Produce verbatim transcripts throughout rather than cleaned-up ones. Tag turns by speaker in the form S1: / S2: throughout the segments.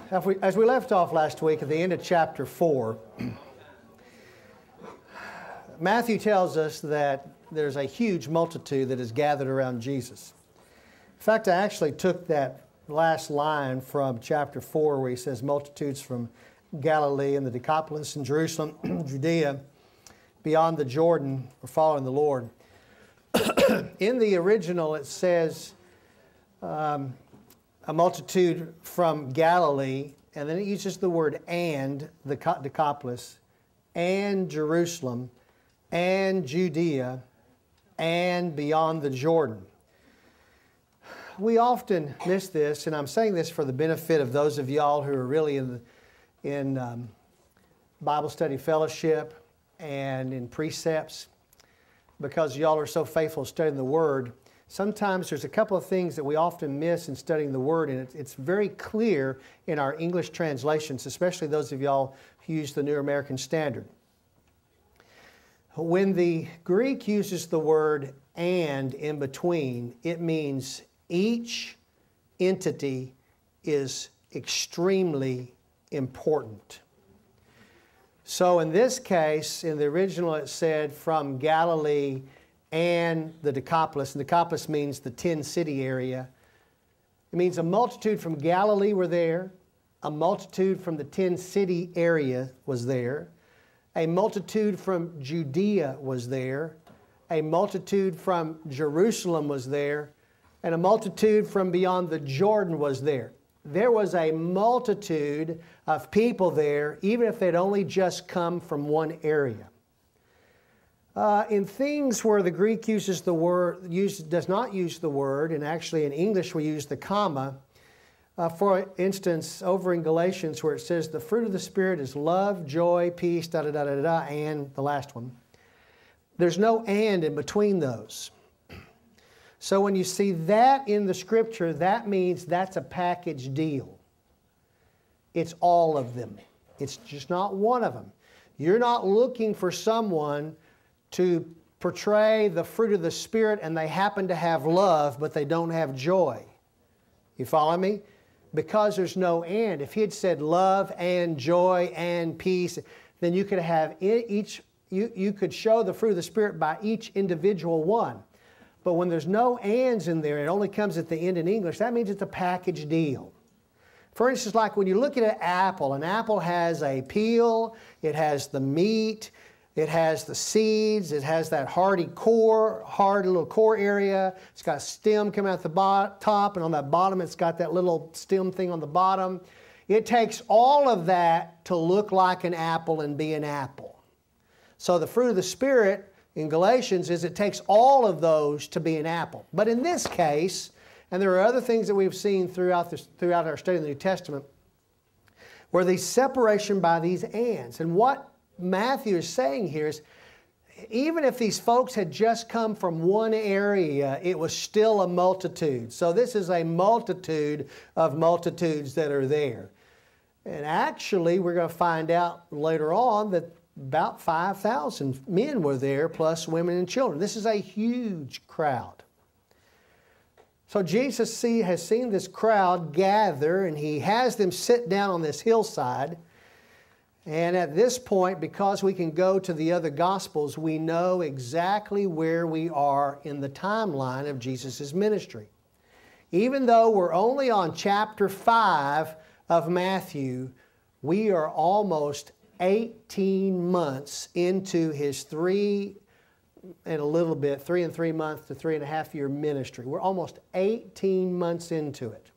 S1: As we, as we left off last week at the end of chapter four, Matthew tells us that there's a huge multitude that is gathered around Jesus. In fact, I actually took that last line from chapter four where he says multitudes from Galilee and the Decapolis and Jerusalem, Judea, beyond the Jordan were following the Lord. In the original it says um, a multitude from Galilee, and then it uses the word and, the Decapolis, and Jerusalem, and Judea, and beyond the Jordan. We often miss this, and I'm saying this for the benefit of those of y'all who are really in, the, in um, Bible study fellowship and in precepts, because y'all are so faithful studying the Word. Sometimes there's a couple of things that we often miss in studying the Word, and it's very clear in our English translations, especially those of y'all who use the New American Standard. When the Greek uses the word and in between, it means each entity is extremely important. So in this case, in the original it said from Galilee and the Decapolis. And Decapolis means the ten-city area. It means a multitude from Galilee were there. A multitude from the ten-city area was there. A multitude from Judea was there. A multitude from Jerusalem was there. And a multitude from beyond the Jordan was there. There was a multitude of people there, even if they'd only just come from one area. Uh, in things where the Greek uses the word, use, does not use the word, and actually in English we use the comma. Uh, for instance, over in Galatians where it says the fruit of the Spirit is love, joy, peace, da da da da da, and the last one. There's no and in between those. So when you see that in the Scripture, that means that's a package deal. It's all of them. It's just not one of them. You're not looking for someone to portray the fruit of the Spirit and they happen to have love, but they don't have joy. You follow me? Because there's no and. If he had said love and joy and peace, then you could have each, you, you could show the fruit of the Spirit by each individual one. But when there's no ands in there, it only comes at the end in English, that means it's a package deal. For instance, like when you look at an apple, an apple has a peel, it has the meat, it has the seeds, it has that hardy core, hard little core area. It's got a stem coming out the top, and on that bottom it's got that little stem thing on the bottom. It takes all of that to look like an apple and be an apple. So the fruit of the Spirit in Galatians is it takes all of those to be an apple. But in this case, and there are other things that we've seen throughout, this, throughout our study of the New Testament, where the separation by these ands. And what Matthew is saying here is, even if these folks had just come from one area, it was still a multitude. So this is a multitude of multitudes that are there. And actually, we're going to find out later on that about five thousand men were there, plus women and children. This is a huge crowd. So Jesus see, has seen this crowd gather, and he has them sit down on this hillside. And at this point, because we can go to the other Gospels, we know exactly where we are in the timeline of Jesus' ministry. Even though we're only on chapter five of Matthew, we are almost eighteen months into his three and a little bit, three and three months to three and a half year ministry. We're almost eighteen months into it.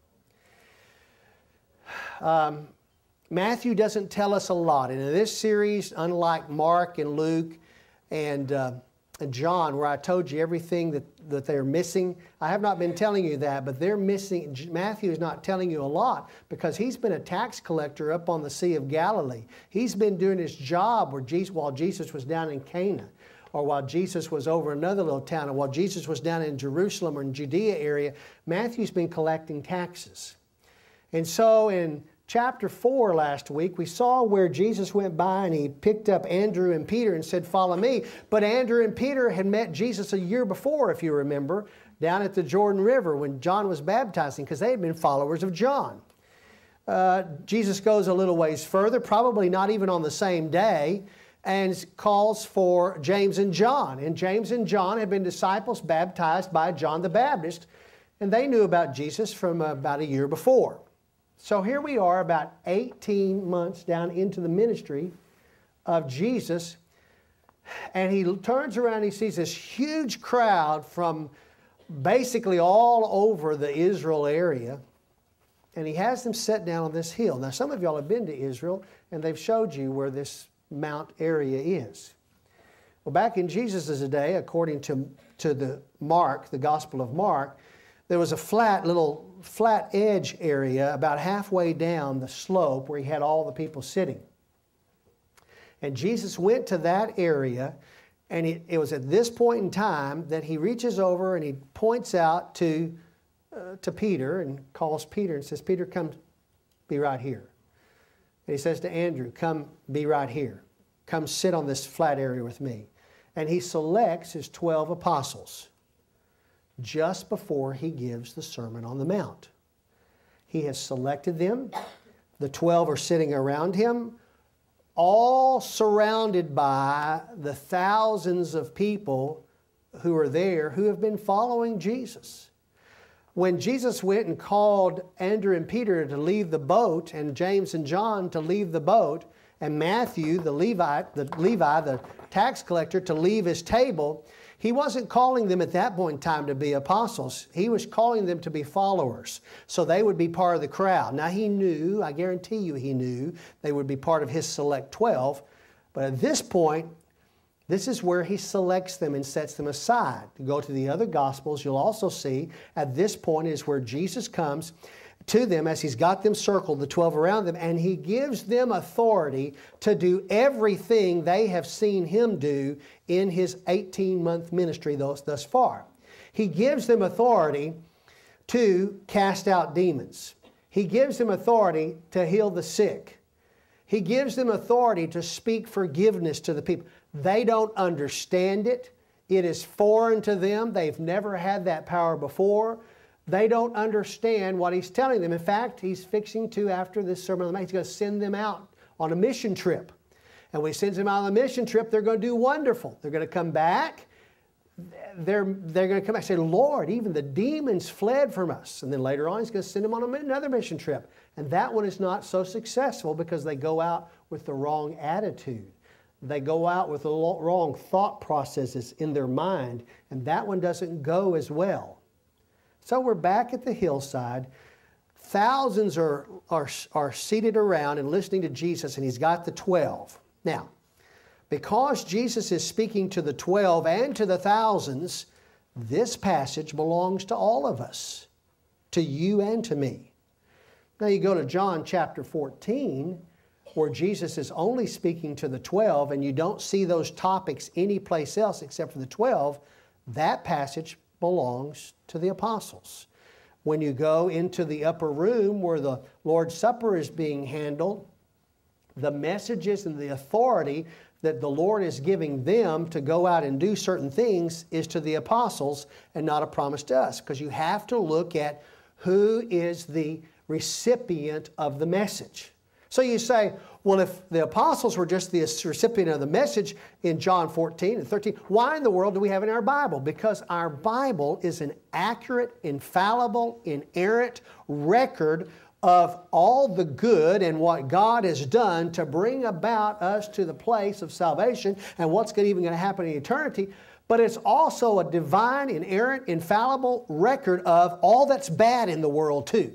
S1: Um, Matthew doesn't tell us a lot. And in this series, unlike Mark and Luke and, uh, and John, where I told you everything that, that they're missing, I have not been telling you that, but they're missing. Matthew is not telling you a lot because he's been a tax collector up on the Sea of Galilee. He's been doing his job where Jesus, while Jesus was down in Cana, or while Jesus was over another little town, or while Jesus was down in Jerusalem or in Judea area. Matthew's been collecting taxes. And so in chapter four last week, we saw where Jesus went by and he picked up Andrew and Peter and said, "Follow me." But Andrew and Peter had met Jesus a year before, if you remember, down at the Jordan River when John was baptizing, because they had been followers of John. uh, Jesus goes a little ways further, probably not even on the same day, and calls for James and John. And James and John had been disciples baptized by John the Baptist, and they knew about Jesus from about a year before. So here we are about eighteen months down into the ministry of Jesus, and he turns around and he sees this huge crowd from basically all over the Israel area, and he has them set down on this hill. Now some of y'all have been to Israel, and they've showed you where this mount area is. Well, back in Jesus' day, according to, to the Mark, the Gospel of Mark, there was a flat little flat edge area about halfway down the slope where he had all the people sitting. And Jesus went to that area, and it, it was at this point in time that he reaches over and he points out to, uh, to Peter and calls Peter and says, Peter, come be right here. And he says to Andrew, come be right here. Come sit on this flat area with me. And he selects his twelve apostles just before he gives the Sermon on the Mount. He has selected them. The twelve are sitting around him, all surrounded by the thousands of people who are there who have been following Jesus. When Jesus went and called Andrew and Peter to leave the boat, and James and John to leave the boat, and Matthew, the Levite, the Levi, the tax collector, to leave his table, he wasn't calling them at that point in time to be apostles. He was calling them to be followers, so they would be part of the crowd. Now he knew, I guarantee you he knew, they would be part of his select twelve, but at this point, this is where he selects them and sets them aside. To go to the other Gospels, you'll also see at this point is where Jesus comes to them as he's got them circled, the twelve around them, and he gives them authority to do everything they have seen him do in his eighteen-month ministry thus, thus far. He gives them authority to cast out demons. He gives them authority to heal the sick. He gives them authority to speak forgiveness to the people. They don't understand it. It is foreign to them. They've never had that power before. They don't understand what he's telling them. In fact, he's fixing to, after this Sermon on the Mount, he's going to send them out on a mission trip. And when he sends them out on a mission trip, they're going to do wonderful. They're going to come back. They're, they're going to come back and say, Lord, even the demons fled from us. And then later on, he's going to send them on another mission trip. And that one is not so successful because they go out with the wrong attitude. They go out with the wrong thought processes in their mind. And that one doesn't go as well. So we're back at the hillside. Thousands are, are, are seated around and listening to Jesus, and he's got the twelve. Now, because Jesus is speaking to the twelve and to the thousands, this passage belongs to all of us, to you and to me. Now you go to John chapter fourteen, where Jesus is only speaking to the twelve, and you don't see those topics anyplace else except for the twelve. That passage belongs to the apostles. When you go into the upper room where the Lord's Supper is being handled, the messages and the authority that the Lord is giving them to go out and do certain things is to the apostles and not a promise to us, because you have to look at who is the recipient of the message. So you say, well, if the apostles were just the recipient of the message in John fourteen and thirteen, why in the world do we have it in our Bible? Because our Bible is an accurate, infallible, inerrant record of all the good and what God has done to bring about us to the place of salvation and what's even going to happen in eternity. But it's also a divine, inerrant, infallible record of all that's bad in the world too.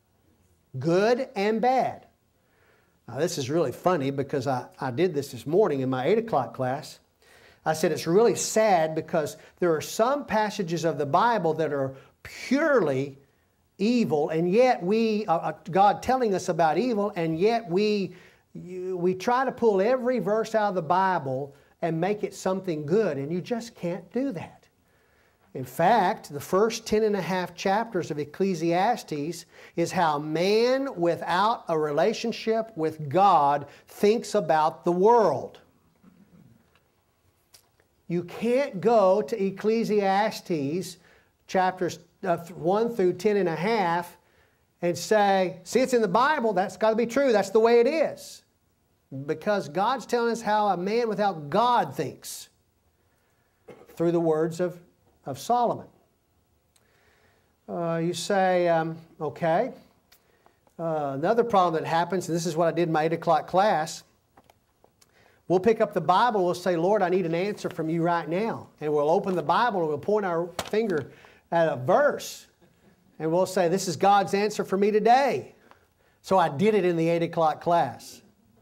S1: Good and bad. Now this is really funny because I, I did this this morning in my eight o'clock class. I said it's really sad because there are some passages of the Bible that are purely evil, and yet we, uh, God telling us about evil, and yet we, you, we try to pull every verse out of the Bible and make it something good, and you just can't do that. In fact, the first ten and a half chapters of Ecclesiastes is how man without a relationship with God thinks about the world. You can't go to Ecclesiastes chapters one through ten and a half and say, see, it's in the Bible, that's got to be true, that's the way it is. Because God's telling us how a man without God thinks through the words of, of Solomon. Uh, you say, um, okay, uh, another problem that happens, and this is what I did in my eight o'clock class, we'll pick up the Bible, we'll say, Lord, I need an answer from you right now. And we'll open the Bible and we'll point our finger at a verse. And we'll say, this is God's answer for me today. So I did it in the eight o'clock class.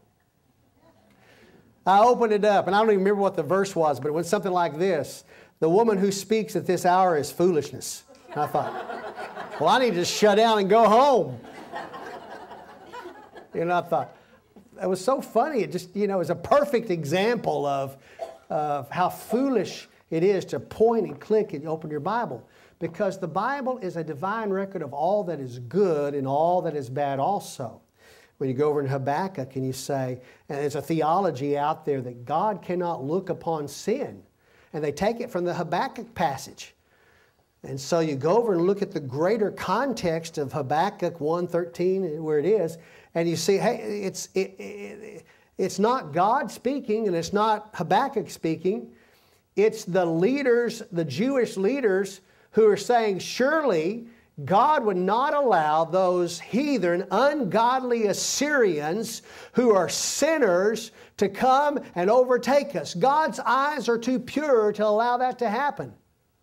S1: I opened it up, and I don't even remember what the verse was, but it was something like this. The woman who speaks at this hour is foolishness. And I thought, well, I need to shut down and go home. You know, I thought, it was so funny. It just, you know, is a perfect example of, of how foolish it is to point and click and open your Bible. Because the Bible is a divine record of all that is good and all that is bad also. When you go over in Habakkuk and you say, and there's a theology out there that God cannot look upon sin. And they take it from the Habakkuk passage. And so you go over and look at the greater context of Habakkuk one thirteen, where it is, and you see, hey, it's, it, it, it's not God speaking and it's not Habakkuk speaking. It's the leaders, the Jewish leaders, who are saying, surely God would not allow those heathen, ungodly Assyrians who are sinners to come and overtake us. God's eyes are too pure to allow that to happen.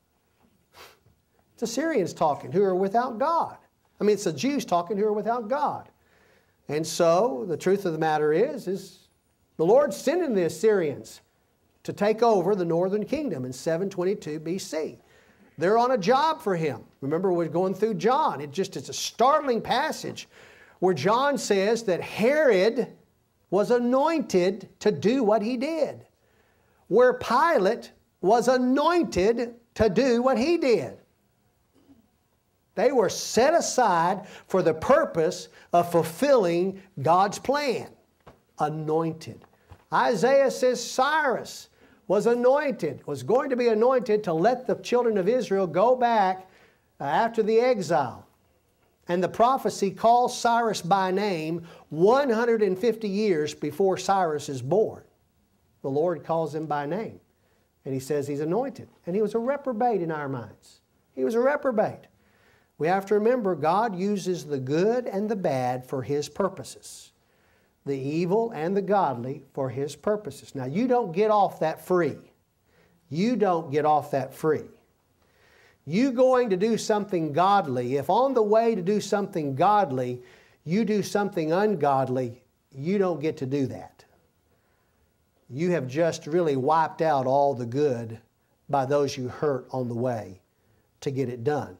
S1: It's Assyrians talking who are without God. I mean, it's the Jews talking who are without God. And so the truth of the matter is, is the Lord's sending the Assyrians to take over the northern kingdom in seven twenty-two B C. They're on a job for him. Remember, we're going through John. It just, it's a startling passage where John says that Herod was anointed to do what he did, where Pilate was anointed to do what he did. They were set aside for the purpose of fulfilling God's plan. Anointed. Isaiah says Cyrus was anointed, was going to be anointed to let the children of Israel go back uh, after the exile. And the prophecy calls Cyrus by name one hundred fifty years before Cyrus is born. The Lord calls him by name. And he says he's anointed. And he was a reprobate in our minds. He was a reprobate. We have to remember God uses the good and the bad for His purposes. The evil and the godly for His purposes. Now, you don't get off that free. You don't get off that free. You going to do something godly, if on the way to do something godly, you do something ungodly, you don't get to do that. You have just really wiped out all the good by those you hurt on the way to get it done.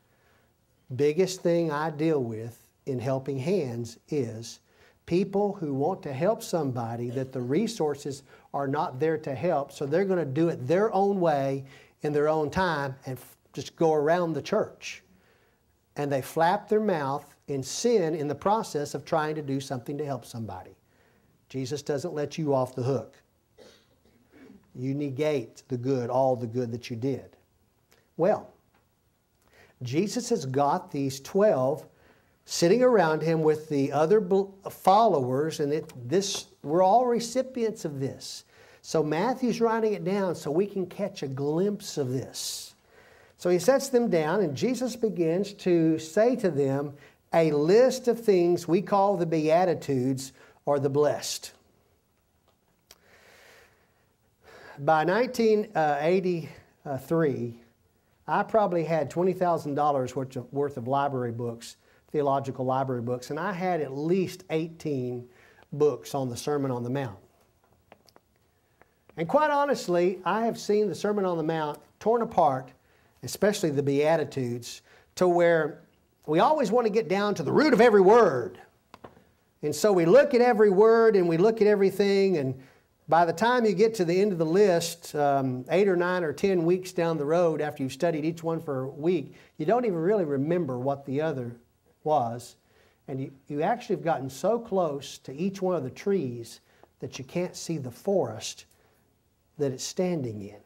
S1: Biggest thing I deal with in helping hands is people who want to help somebody that the resources are not there to help, so they're going to do it their own way in their own time and f- just go around the church. And they flap their mouth in sin in the process of trying to do something to help somebody. Jesus doesn't let you off the hook. You negate the good, all the good that you did. Well, Jesus has got these twelve sitting around him with the other followers, and it, this, we're all recipients of this. So Matthew's writing it down so we can catch a glimpse of this. So he sets them down, and Jesus begins to say to them a list of things we call the Beatitudes or the blessed. By nineteen eighty-three, I probably had twenty thousand dollars worth of, worth of library books, theological library books, and I had at least eighteen books on the Sermon on the Mount. And quite honestly, I have seen the Sermon on the Mount torn apart, especially the Beatitudes, to where we always want to get down to the root of every word. And so we look at every word and we look at everything, and by the time you get to the end of the list, um, eight or nine or ten weeks down the road after you've studied each one for a week, you don't even really remember what the other was. And you, you actually have gotten so close to each one of the trees that you can't see the forest that it's standing in.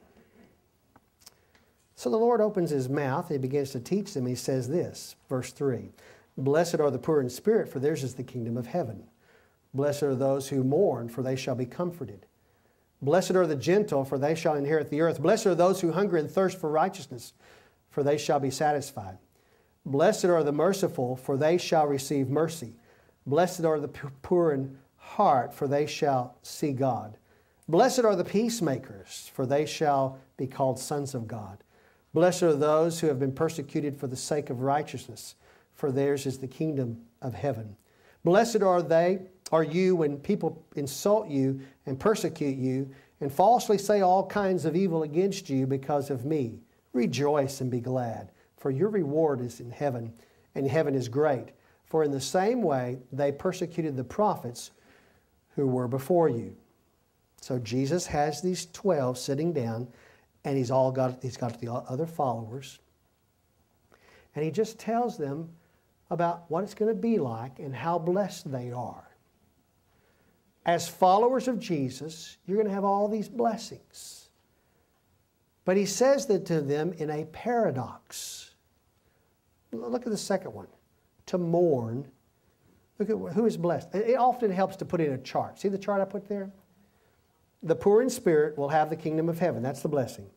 S1: So the Lord opens His mouth and He begins to teach them. He says this, verse three, Blessed are the poor in spirit, for theirs is the kingdom of heaven. Blessed are those who mourn, for they shall be comforted. Blessed are the gentle, for they shall inherit the earth. Blessed are those who hunger and thirst for righteousness, for they shall be satisfied. Blessed are the merciful, for they shall receive mercy. Blessed are the poor in heart, for they shall see God. Blessed are the peacemakers, for they shall be called sons of God. Blessed are those who have been persecuted for the sake of righteousness, for theirs is the kingdom of heaven. Blessed are they, are you, when people insult you and persecute you and falsely say all kinds of evil against you because of me. Rejoice and be glad, for your reward is in heaven, and heaven is great. For in the same way they persecuted the prophets who were before you. So Jesus has these twelve sitting down, and he's all got he's got the other followers, and he just tells them about what it's going to be like and how blessed they are. As followers of Jesus, you're going to have all these blessings. But he says that to them in a paradox. Look at the second one. To mourn. Look at who is blessed. It often helps to put in a chart. See the chart I put there? The poor in spirit will have the kingdom of heaven. That's the blessing.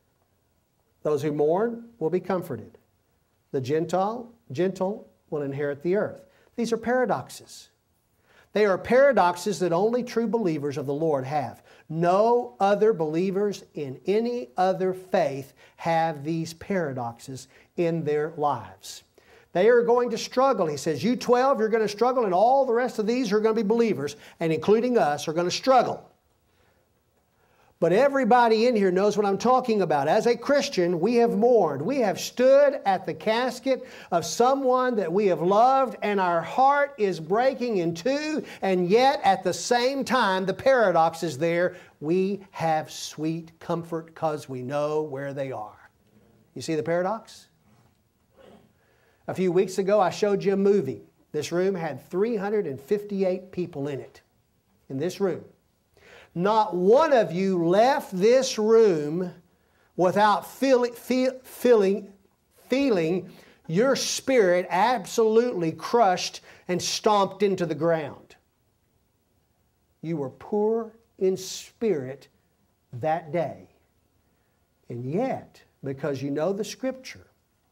S1: Those who mourn will be comforted. The Gentile, gentle will inherit the earth. These are paradoxes. They are paradoxes that only true believers of the Lord have. No other believers in any other faith have these paradoxes in their lives. They are going to struggle. He says, you twelve, you're going to struggle, and all the rest of these are going to be believers, and including us, are going to struggle. But everybody in here knows what I'm talking about. As a Christian, we have mourned. We have stood at the casket of someone that we have loved, and our heart is breaking in two, and yet at the same time, the paradox is there. We have sweet comfort because we know where they are. You see the paradox? A few weeks ago, I showed you a movie. This room had three hundred fifty-eight people in it, in this room. Not one of you left this room without feeling, feel, feeling, feeling your spirit absolutely crushed and stomped into the ground. You were poor in spirit that day. And yet, because you know the Scripture,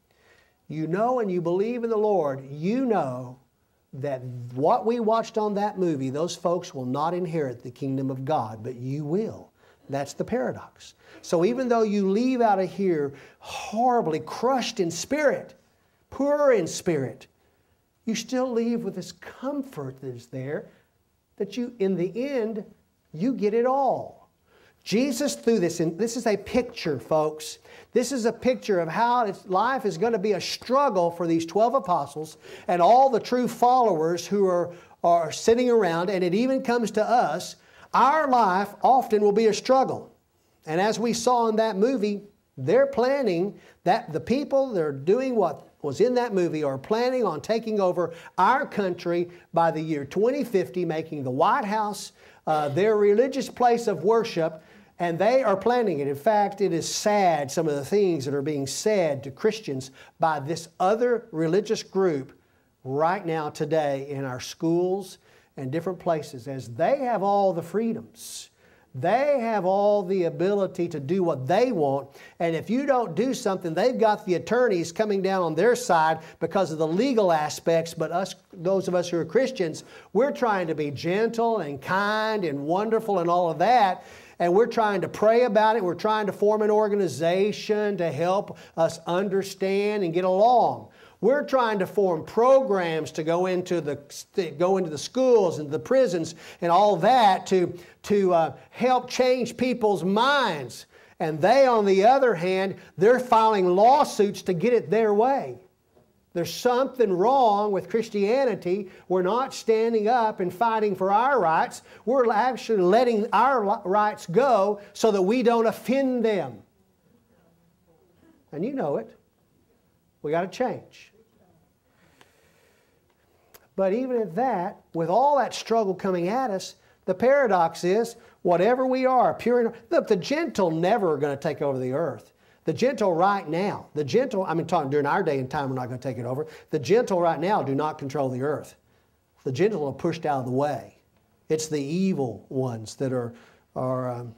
S1: you know and you believe in the Lord, you know that what we watched on that movie, those folks will not inherit the kingdom of God, but you will. That's the paradox. So even though you leave out of here horribly crushed in spirit, poor in spirit, you still leave with this comfort that is there, that you, in the end, you get it all. Jesus threw this in. This is a picture, folks. This is a picture of how life is going to be a struggle for these twelve apostles and all the true followers who are, are sitting around, and it even comes to us. Our life often will be a struggle. And as we saw in that movie, they're planning that the people that are doing what was in that movie are planning on taking over our country by the year twenty fifty, making the White House uh, their religious place of worship. And they are planning it. In fact, it is sad, some of the things that are being said to Christians by this other religious group right now today in our schools and different places, as they have all the freedoms. They have all the ability to do what they want. And if you don't do something, they've got the attorneys coming down on their side because of the legal aspects. But us, those of us who are Christians, we're trying to be gentle and kind and wonderful and all of that. And we're trying to pray about it. We're trying to form an organization to help us understand and get along. We're trying to form programs to go into the go into the schools and the prisons and all that to, to uh, help change people's minds. And they, on the other hand, they're filing lawsuits to get it their way. There's something wrong with Christianity. We're not standing up and fighting for our rights. We're actually letting our rights go so that we don't offend them. And you know it. We got to change. But even at that, with all that struggle coming at us, the paradox is, whatever we are, pure and... Look, the gentle never are going to take over the earth. The gentle right now, the gentle, I mean, talking during our day and time, we're not going to take it over. The gentle right now do not control the earth. The gentle are pushed out of the way. It's the evil ones that are, are um,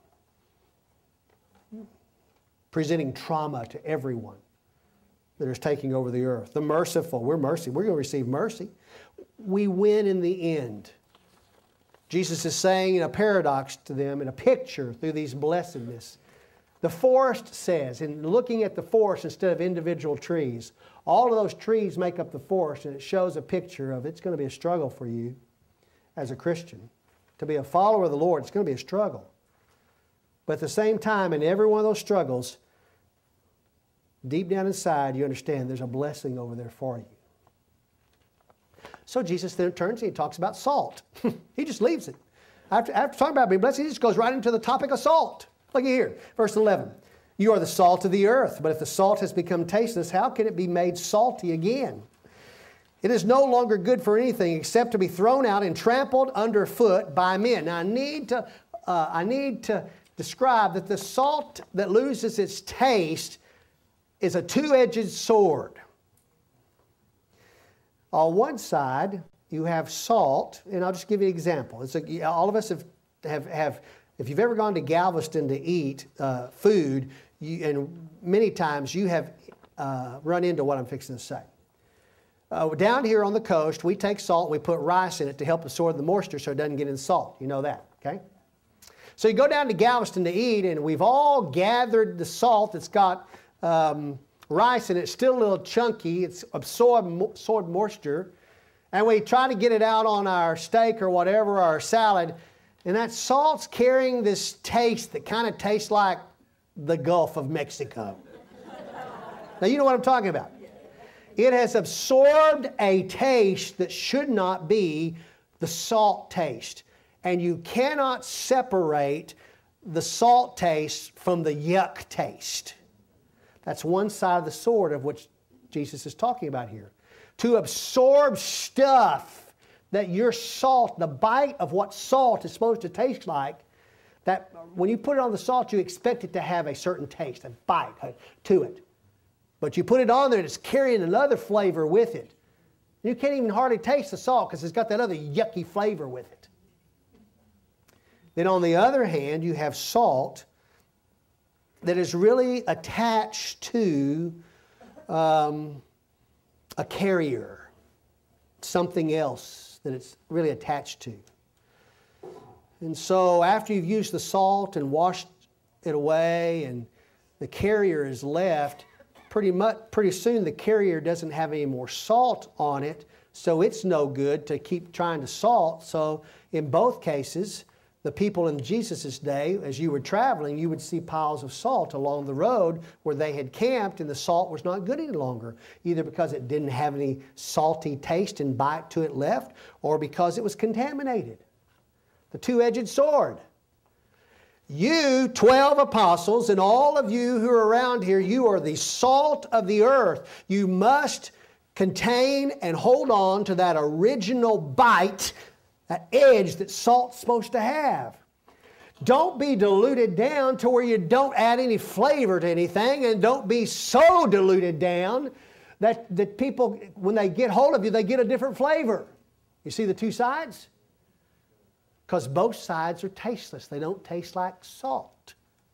S1: presenting trauma to everyone that is taking over the earth. The merciful, we're mercy. We're going to receive mercy. We win in the end. Jesus is saying in a paradox to them, in a picture through these blessedness. The forest says, in looking at the forest instead of individual trees, all of those trees make up the forest, and it shows a picture of it's going to be a struggle for you as a Christian. To be a follower of the Lord, it's going to be a struggle. But at the same time, in every one of those struggles, deep down inside, you understand there's a blessing over there for you. So Jesus then turns and he talks about salt. He just leaves it. After, after talking about being blessed, he just goes right into the topic of salt. Look at here, verse eleven. You are the salt of the earth, but if the salt has become tasteless, how can it be made salty again? It is no longer good for anything except to be thrown out and trampled underfoot by men. Now I need to, uh, I need to describe that the salt that loses its taste is a two-edged sword. On one side, you have salt, and I'll just give you an example. It's a, all of us have, have, have, if you've ever gone to Galveston to eat uh, food, you, and many times you have uh, run into what I'm fixing to say. Uh, down here on the coast, we take salt and we put rice in it to help absorb the moisture so it doesn't get in salt. You know that, okay? So you go down to Galveston to eat, and we've all gathered the salt that's got um, rice in it, still a little chunky. It's absorbed, absorbed moisture. And we try to get it out on our steak or whatever, or our salad. And that salt's carrying this taste that kind of tastes like the Gulf of Mexico. Now, you know what I'm talking about. It has absorbed a taste that should not be the salt taste. And you cannot separate the salt taste from the yuck taste. That's one side of the sword of which Jesus is talking about here. To absorb stuff that your salt, the bite of what salt is supposed to taste like, that when you put it on the salt, you expect it to have a certain taste, a bite to it. But you put it on there and it's carrying another flavor with it. You can't even hardly taste the salt because it's got that other yucky flavor with it. Then on the other hand, you have salt that is really attached to um, a carrier, something else that it's really attached to. And so after you've used the salt and washed it away and the carrier is left, pretty much, pretty soon the carrier doesn't have any more salt on it, so it's no good to keep trying to salt. So in both cases, the people in Jesus' day, as you were traveling, you would see piles of salt along the road where they had camped, and the salt was not good any longer, either because it didn't have any salty taste and bite to it left, or because it was contaminated. The two-edged sword. You, twelve apostles, and all of you who are around here, you are the salt of the earth. You must contain and hold on to that original bite, that edge that salt's supposed to have. Don't be diluted down to where you don't add any flavor to anything, and don't be so diluted down that, that people, when they get hold of you, they get a different flavor. You see the two sides? Because both sides are tasteless. They don't taste like salt.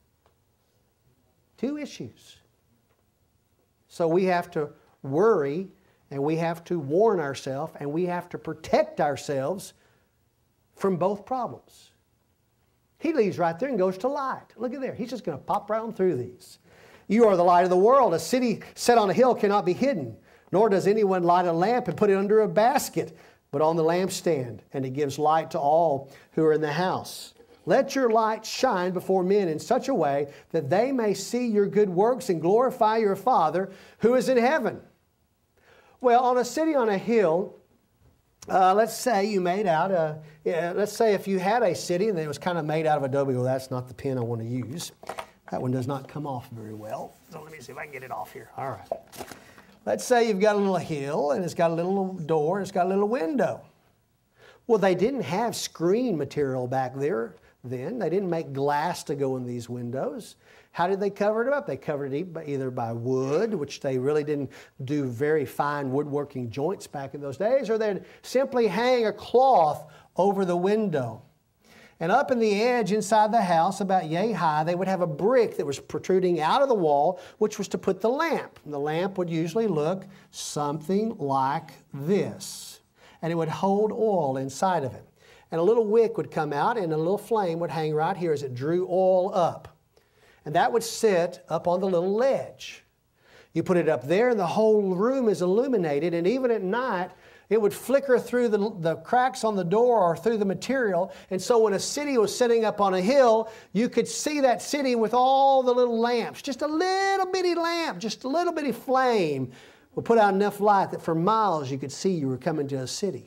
S1: Two issues. So we have to worry, and we have to warn ourselves, and we have to protect ourselves from both problems. He leaves right there and goes to light. Look at there. He's just going to pop right on through these. You are the light of the world. A city set on a hill cannot be hidden, nor does anyone light a lamp and put it under a basket, but on the lampstand, and it gives light to all who are in the house. Let your light shine before men in such a way that they may see your good works and glorify your Father who is in heaven. Well, on a city on a hill, uh, let's say you made out a, yeah, let's say if you had a city and it was kind of made out of adobe. Well, that's not the pen I want to use. That one does not come off very well. So let me see if I can get it off here. All right. Let's say you've got a little hill and it's got a little door and it's got a little window. Well, they didn't have screen material back there then. They didn't make glass to go in these windows. How did they cover it up? They covered it either by wood, which they really didn't do very fine woodworking joints back in those days, or they'd simply hang a cloth over the window. And up in the edge inside the house, about yay high, they would have a brick that was protruding out of the wall, which was to put the lamp. And the lamp would usually look something like this. And it would hold oil inside of it. And a little wick would come out and a little flame would hang right here as it drew oil up. And that would sit up on the little ledge. You put it up there and the whole room is illuminated, and even at night it would flicker through the, the cracks on the door or through the material. And so when a city was sitting up on a hill, you could see that city with all the little lamps. Just a little bitty lamp, just a little bitty flame would put out enough light that for miles you could see you were coming to a city.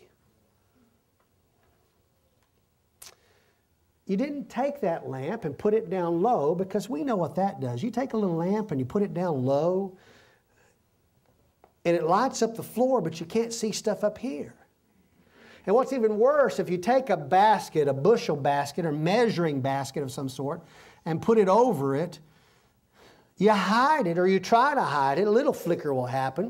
S1: You didn't take that lamp and put it down low, because we know what that does. You take a little lamp and you put it down low, and it lights up the floor, but you can't see stuff up here. And what's even worse, if you take a basket, a bushel basket or measuring basket of some sort, and put it over it, you hide it or you try to hide it, a little flicker will happen.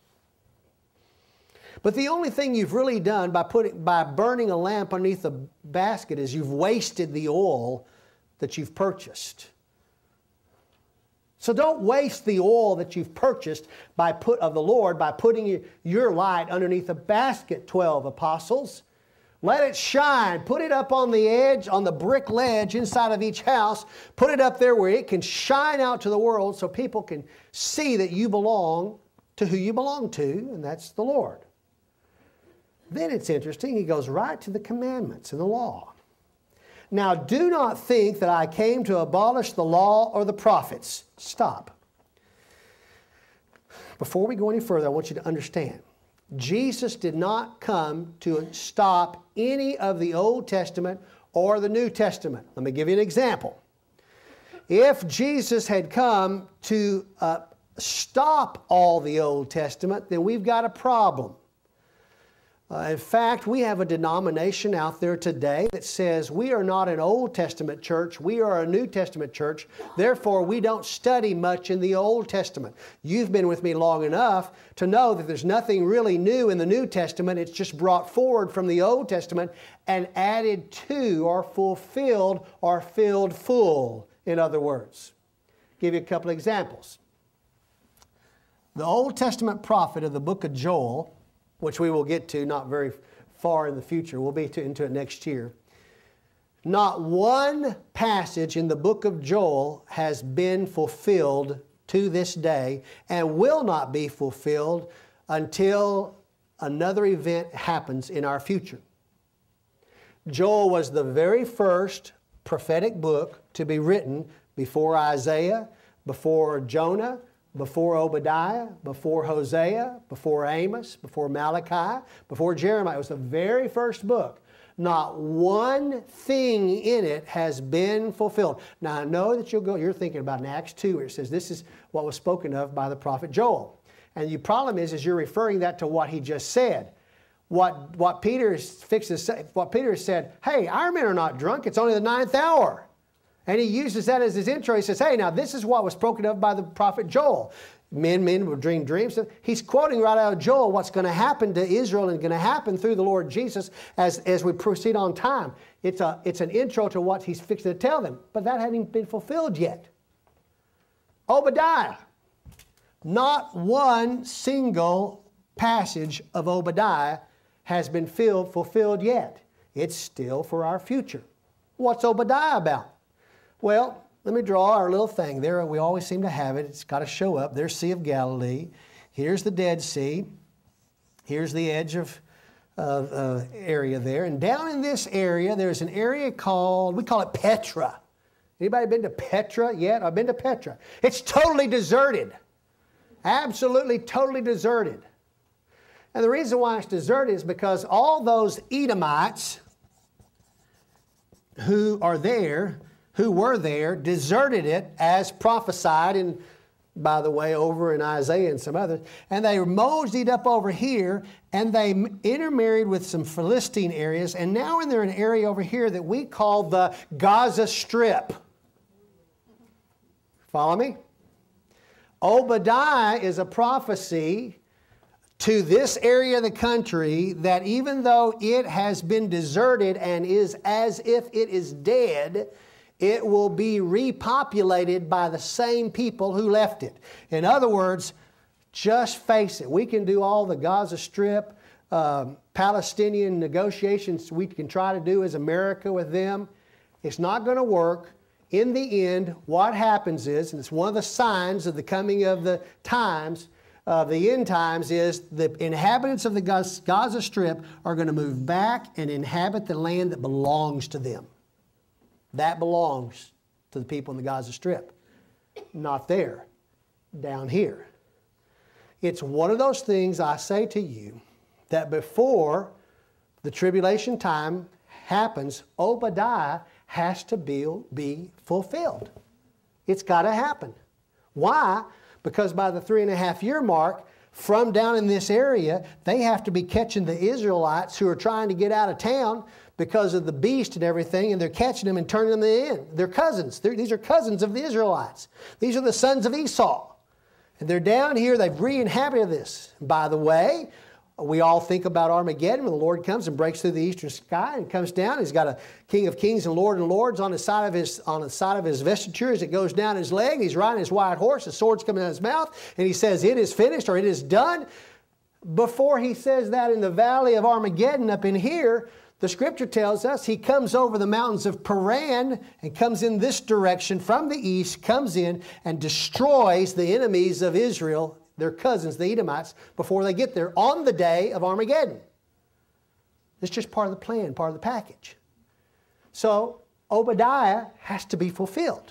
S1: But the only thing you've really done by, putting, by burning a lamp underneath the basket is you've wasted the oil that you've purchased. So don't waste the oil that you've purchased by put, of the Lord by putting your light underneath the basket, twelve apostles. Let it shine. Put it up on the edge, on the brick ledge inside of each house. Put it up there where it can shine out to the world so people can see that you belong to who you belong to, and that's the Lord. Then it's interesting, he goes right to the commandments and the law. Now, do not think that I came to abolish the law or the prophets. Stop. Before we go any further, I want you to understand, Jesus did not come to stop any of the Old Testament or the New Testament. Let me give you an example. If Jesus had come to uh, stop all the Old Testament, then we've got a problem. Uh, in fact, we have a denomination out there today that says we are not an Old Testament church, we are a New Testament church, therefore we don't study much in the Old Testament. You've been with me long enough to know that there's nothing really new in the New Testament. It's just brought forward from the Old Testament and added to or fulfilled or filled full, in other words. I'll give you a couple examples. The Old Testament prophet of the book of Joel, which we will get to not very far in the future. We'll be to, into it next year. Not one passage in the book of Joel has been fulfilled to this day and will not be fulfilled until another event happens in our future. Joel was the very first prophetic book to be written before Isaiah, before Jonah, before Obadiah, before Hosea, before Amos, before Malachi, before Jeremiah. It was the very first book. Not one thing in it has been fulfilled. Now I know that you'll go, you're thinking about in Acts two where it says this is what was spoken of by the prophet Joel. And the problem is, is you're referring that to what he just said. What, what Peter fixes, what Peter said, hey, our men are not drunk, it's only the ninth hour. And he uses that as his intro. He says, hey, now this is what was spoken of by the prophet Joel. Men, men will dream dreams. He's quoting right out of Joel what's going to happen to Israel and going to happen through the Lord Jesus as, as we proceed on time. It's, a, it's an intro to what he's fixing to tell them. But that hadn't been fulfilled yet. Obadiah. Not one single passage of Obadiah has been filled, fulfilled yet. It's still for our future. What's Obadiah about? Well, let me draw our little thing there. We always seem to have it. It's got to show up. There's Sea of Galilee. Here's the Dead Sea. Here's the edge of uh, uh, area there. And down in this area, there's an area called, we call it Petra. Anybody been to Petra yet? I've been to Petra. It's totally deserted. Absolutely, totally deserted. And the reason why it's deserted is because all those Edomites who are there, who were there, deserted it as prophesied in, by the way, over in Isaiah and some others. And they moseyed up over here and they intermarried with some Philistine areas. And now they're in an area over here that we call the Gaza Strip. Follow me? Obadiah is a prophecy to this area of the country that even though it has been deserted and is as if it is dead, it will be repopulated by the same people who left it. In other words, just face it. We can do all the Gaza Strip, um, Palestinian negotiations we can try to do as America with them. It's not going to work. In the end, what happens is, and it's one of the signs of the coming of the times, of the end times, is the inhabitants of the Gaza Strip are going to move back and inhabit the land that belongs to them. That belongs to the people in the Gaza Strip. Not there, down here. It's one of those things I say to you that before the tribulation time happens, Obadiah has to be, be fulfilled. It's got to happen. Why? Because by the three and a half year mark, from down in this area, they have to be catching the Israelites who are trying to get out of town because of the beast and everything, and they're catching them and turning them in. They're cousins. They're, these are cousins of the Israelites. These are the sons of Esau. And they're down here. They've re-inhabited this. By the way, we all think about Armageddon when the Lord comes and breaks through the eastern sky and comes down. He's got a King of Kings and Lord of Lords on the side of his on the side of his vestiture as it goes down his leg. He's riding his white horse. The sword's coming out of his mouth, and he says, "It is finished," or "It is done." Before he says that in the valley of Armageddon up in here, the Scripture tells us he comes over the mountains of Paran and comes in this direction from the east, comes in and destroys the enemies of Israel, their cousins, the Edomites, before they get there on the day of Armageddon. It's just part of the plan, part of the package. So Obadiah has to be fulfilled.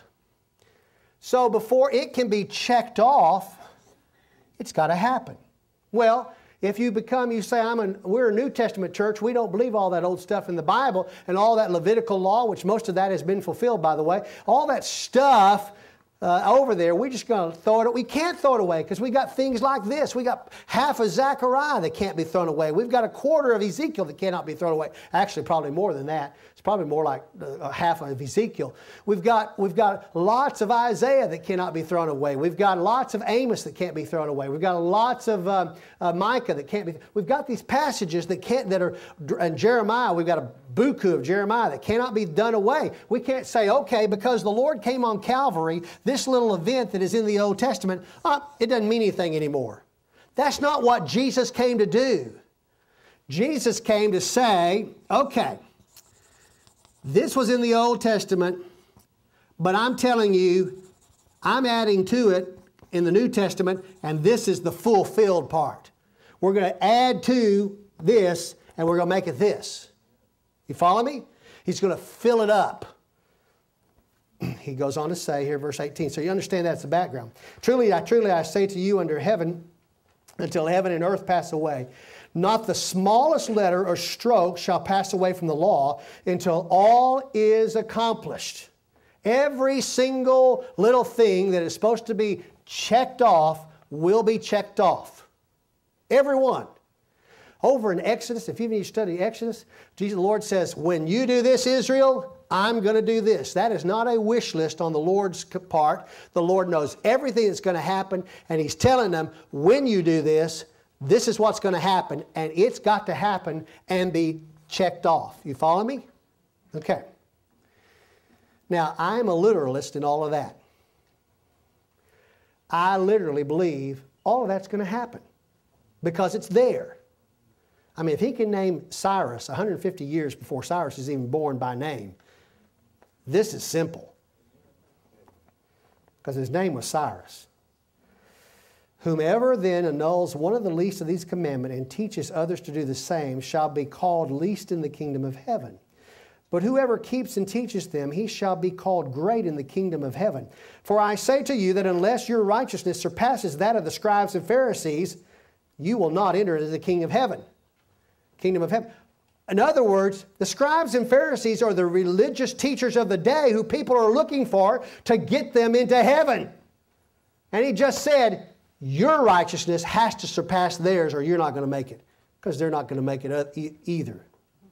S1: So before it can be checked off, it's got to happen. Well, if you become, you say, I'm a, we're a New Testament church, we don't believe all that old stuff in the Bible and all that Levitical law, which most of that has been fulfilled, by the way, all that stuff Uh, over there, we're just going to throw it. We can't throw it away because we got things like this. We got half of Zechariah that can't be thrown away. We've got a quarter of Ezekiel that cannot be thrown away. Actually, probably more than that. It's probably more like uh, half of Ezekiel. We've got we've got lots of Isaiah that cannot be thrown away. We've got lots of Amos that can't be thrown away. We've got lots of uh, uh, Micah that can't be. We've got these passages that can't that are and Jeremiah. We've got a buku of Jeremiah that cannot be done away. We can't say, okay, because the Lord came on Calvary, this little event that is in the Old Testament, uh, it doesn't mean anything anymore. That's not what Jesus came to do. Jesus came to say, okay, this was in the Old Testament, but I'm telling you, I'm adding to it in the New Testament, and this is the fulfilled part. We're going to add to this, and we're going to make it this. You follow me? He's going to fill it up. He goes on to say here, verse eighteen. So you understand that's the background. Truly, I truly I say to you, under heaven, until heaven and earth pass away, not the smallest letter or stroke shall pass away from the law until all is accomplished. Every single little thing that is supposed to be checked off will be checked off. Every one. Over in Exodus, if you've studied Exodus, Jesus, the Lord says, when you do this, Israel, I'm going to do this. That is not a wish list on the Lord's part. The Lord knows everything that's going to happen, and He's telling them, when you do this, this is what's going to happen, and it's got to happen and be checked off. You follow me? Okay. Now, I'm a literalist in all of that. I literally believe all of that's going to happen because it's there. I mean, if he can name Cyrus one hundred fifty years before Cyrus is even born by name, this is simple. Because his name was Cyrus. Whomever then annuls one of the least of these commandments and teaches others to do the same shall be called least in the kingdom of heaven. But whoever keeps and teaches them, he shall be called great in the kingdom of heaven. For I say to you that unless your righteousness surpasses that of the scribes and Pharisees, you will not enter into the kingdom of heaven. Kingdom of heaven. In other words, the scribes and Pharisees are the religious teachers of the day who people are looking for to get them into heaven. And he just said, your righteousness has to surpass theirs or you're not going to make it. Because they're not going to make it either.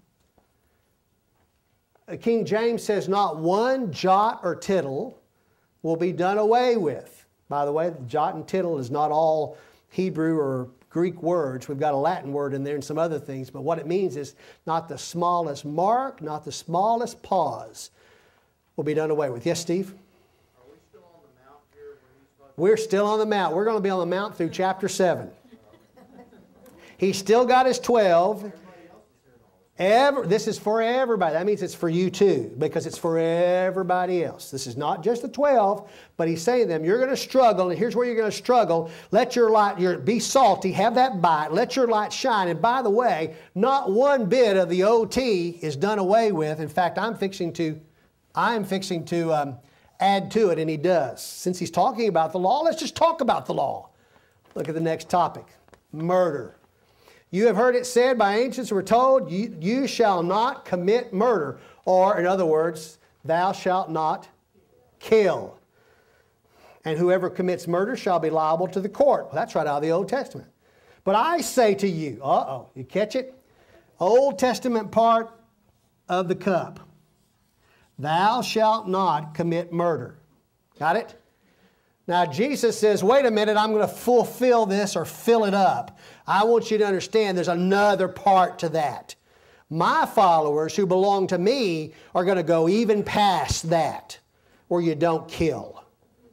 S1: King James says, not one jot or tittle will be done away with. By the way, jot and tittle is not all Hebrew or Greek words. We've got a Latin word in there and some other things, but what it means is not the smallest mark, not the smallest pause will be done away with. Yes, Steve?
S2: Are we still on the mount here? Where he's about
S1: We're still on the mount. We're going to be on the mount through chapter seven. He's still got his twelve. Ever, this is for everybody. That means it's for you too, because it's for everybody else. This is not just the twelve, but he's saying to them, you're going to struggle, and here's where you're going to struggle. Let your light, your, be salty, have that bite, let your light shine. And by the way, not one bit of the O T is done away with. In fact, I'm fixing to, I'm fixing to um, add to it, and he does. Since he's talking about the law, let's just talk about the law. Look at the next topic, murder. You have heard it said by ancients who were told, you, you shall not commit murder. Or, in other words, thou shalt not kill. And whoever commits murder shall be liable to the court. Well, that's right out of the Old Testament. But I say to you, uh-oh, you catch it? Old Testament part of the cup. Thou shalt not commit murder. Got it? Now, Jesus says, wait a minute, I'm going to fulfill this or fill it up. I want you to understand there's another part to that. My followers who belong to me are going to go even past that, where you don't kill.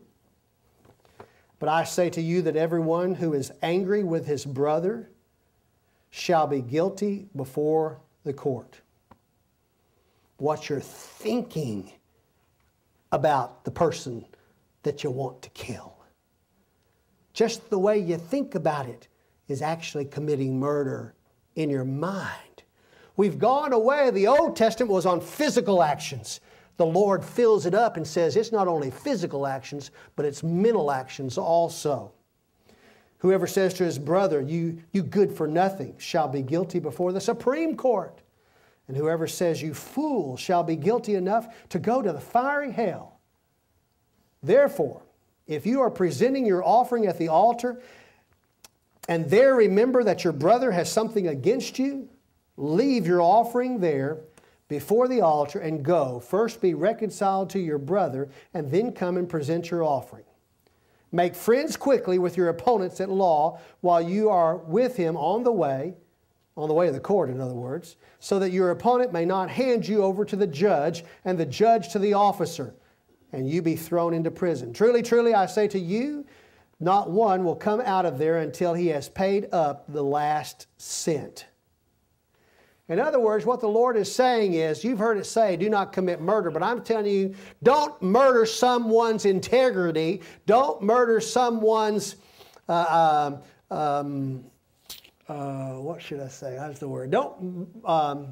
S1: But I say to you that everyone who is angry with his brother shall be guilty before the court. What you're thinking about the person that you want to kill. Just the way you think about it is actually committing murder in your mind. We've gone away. The Old Testament was on physical actions. The Lord fills it up and says it's not only physical actions, but it's mental actions also. Whoever says to his brother, you, you good for nothing, shall be guilty before the Supreme Court. And whoever says, you fool, shall be guilty enough to go to the fiery hell. Therefore, if you are presenting your offering at the altar, and there remember that your brother has something against you, leave your offering there before the altar and go. First be reconciled to your brother, and then come and present your offering. Make friends quickly with your opponents at law while you are with him on the way, on the way to the court, in other words, so that your opponent may not hand you over to the judge, and the judge to the officer, and you be thrown into prison. Truly, truly, I say to you, not one will come out of there until he has paid up the last cent. In other words, what the Lord is saying is, you've heard it say, do not commit murder, but I'm telling you, don't murder someone's integrity. Don't murder someone's, uh, um, um, uh, what should I say? How's the word? Don't, um,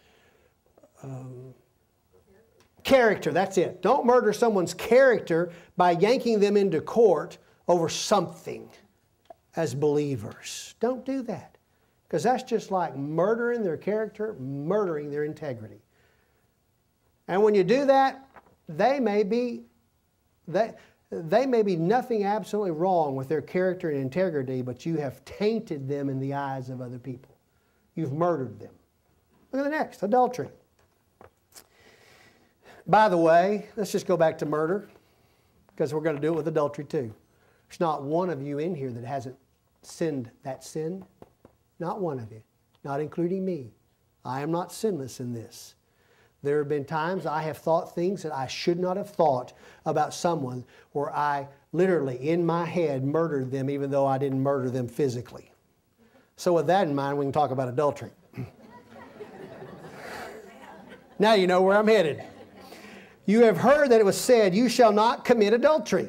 S1: um, character, that's it. Don't murder someone's character by yanking them into court over something as believers. Don't do that. Because that's just like murdering their character, murdering their integrity. And when you do that, they may be, they, they may be nothing absolutely wrong with their character and integrity, but you have tainted them in the eyes of other people. You've murdered them. Look at the next, adultery. By the way, let's just go back to murder, because we're going to do it with adultery too. There's not one of you in here that hasn't sinned that sin. Not one of you, not including me. I am not sinless in this. There have been times I have thought things that I should not have thought about someone, where I literally, in my head, murdered them even though I didn't murder them physically. So with that in mind, we can talk about adultery. Now you know where I'm headed. You have heard that it was said, you shall not commit adultery.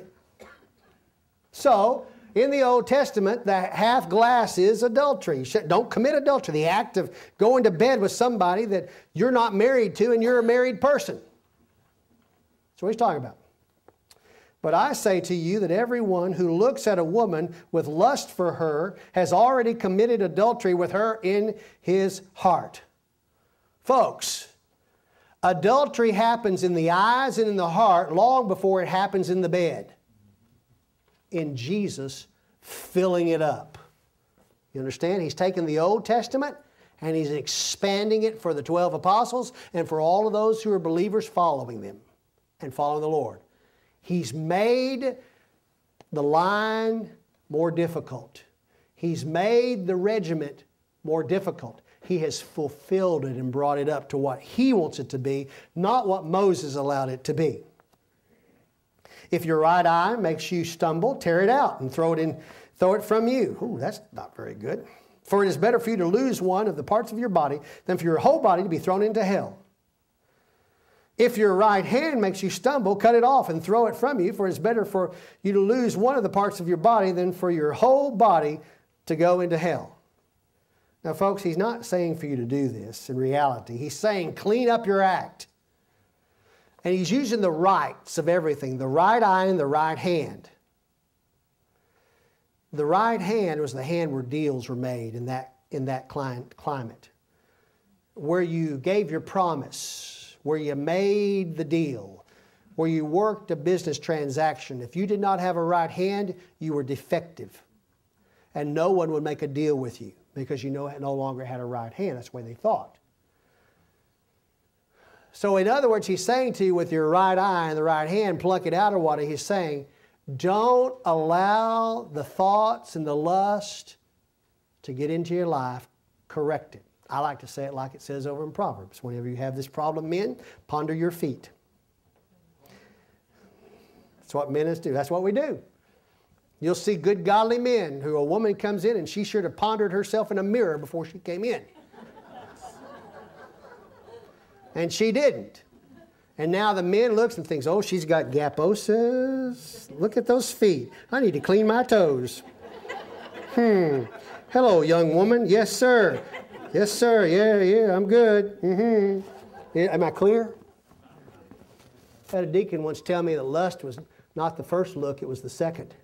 S1: So, in the Old Testament, the half glass is adultery. Don't commit adultery. The act of going to bed with somebody that you're not married to and you're a married person. That's what he's talking about. But I say to you that everyone who looks at a woman with lust for her has already committed adultery with her in his heart. Folks, adultery happens in the eyes and in the heart long before it happens in the bed. In Jesus filling it up. You understand? He's taken the Old Testament and he's expanding it for the twelve apostles and for all of those who are believers following them and following the Lord. He's made the line more difficult. He's made the regiment more difficult. He has fulfilled it and brought it up to what He wants it to be, not what Moses allowed it to be. If your right eye makes you stumble, tear it out and throw it in, throw it from you. Ooh, that's not very good. For it is better for you to lose one of the parts of your body than for your whole body to be thrown into hell. If your right hand makes you stumble, cut it off and throw it from you, for it's better for you to lose one of the parts of your body than for your whole body to go into hell. Now, folks, He's not saying for you to do this in reality. He's saying clean up your act. And He's using the rights of everything, the right eye and the right hand. The right hand was the hand where deals were made in that, in that climate, where you gave your promise, where you made the deal, where you worked a business transaction. If you did not have a right hand, you were defective. And no one would make a deal with you because you no longer had a right hand. That's the way they thought. So in other words, He's saying to you with your right eye and the right hand, pluck it out or what? He's saying, don't allow the thoughts and the lust to get into your life. Correct it. I like to say it like it says over in Proverbs. Whenever you have this problem, men, ponder your feet. That's what men do. That's what we do. You'll see good godly men who a woman comes in and she should have pondered herself in a mirror before she came in. And she didn't. And now the man looks and thinks, oh, she's got gaposis. Look at those feet. I need to clean my toes. Hmm. Hello, young woman. Yes, sir. Yes, sir. Yeah, yeah, I'm good. Mm-hmm. Yeah, am I clear? I had a deacon once tell me that lust was not the first look, it was the second.